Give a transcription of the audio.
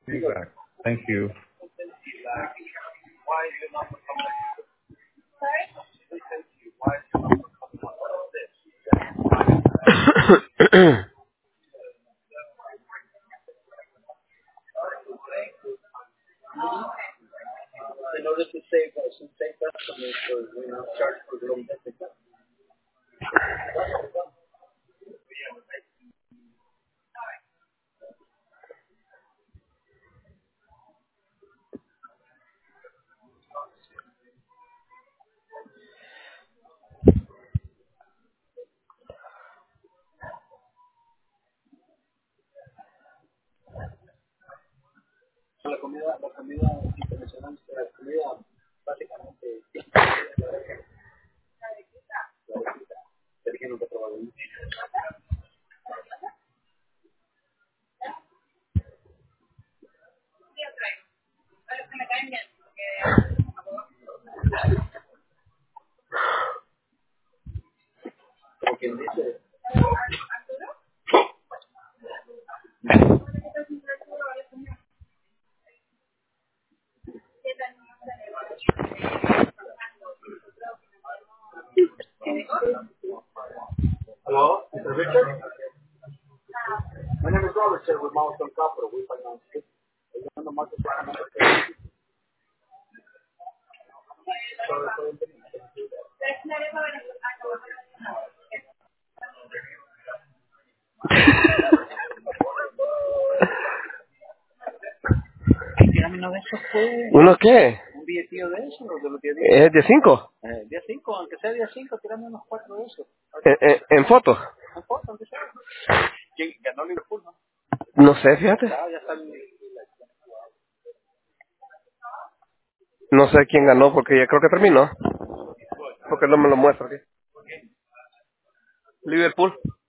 Feedback. Thank you. Hello, Mr. Richard. My name is Robert, sir, with Milestone Capital. We finance it. On the market for tirame uno de esos, pues. ¿Uno qué? Un billetillo de esos, de los 10 ¿Es de 5? día 5, aunque sea día 5, tirame unos 4 de esos. ¿En foto? No importa, aunque sea. ¿Quién ganó Liverpool, no? No sé, fíjate. Ya está el... No sé quién ganó porque ya creo que terminó. Porque no me lo muestra aquí. Liverpool.